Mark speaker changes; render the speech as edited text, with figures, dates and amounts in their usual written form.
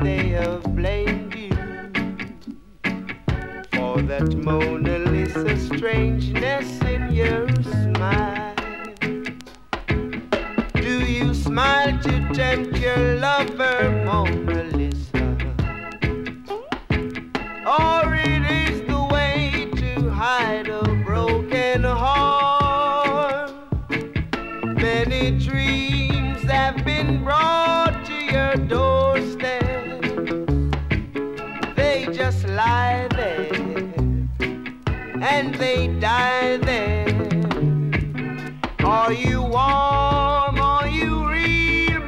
Speaker 1: they have blamed you for that Mona Lisa strangeness in your smile. Do you smile to tempt your lover, Mona Lisa? Or it is the way to hide a broken heart? Many dreams have been brought to your doorstep. They just lie there and they die there. Are you warm?